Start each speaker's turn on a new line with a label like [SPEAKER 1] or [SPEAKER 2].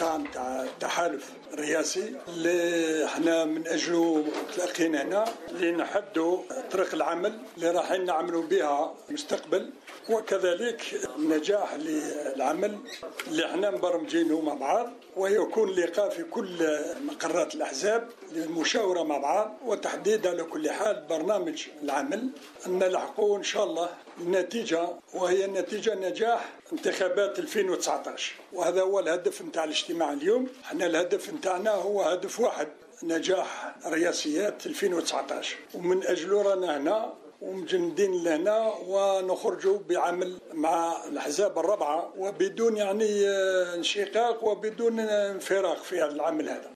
[SPEAKER 1] موقع نتاع تحالف رئاسي اللي احنا من اجله تلاقينا هنا لنحدوا طريق العمل اللي راح نعملوا بها مستقبل، وكذلك نجاح للعمل اللي احنا مبرمجينه مع بعض، ويكون لقاء في كل مقرات الأحزاب للمشاورة مع بعض وتحديد على كل حال برنامج العمل أن نلحقوا إن شاء الله النتيجة، وهي النتيجة نجاح انتخابات 2019. وهذا هو الهدف نتاع الاجتماع اليوم. احنا الهدف نتاعنا هو هدف واحد، نجاح رئاسيات 2019، ومن أجله رانا هنا ومجندين لنا ونخرجوا بعمل مع الأحزاب الرابعة وبدون يعني انشقاق وبدون انفراغ في العمل هذا.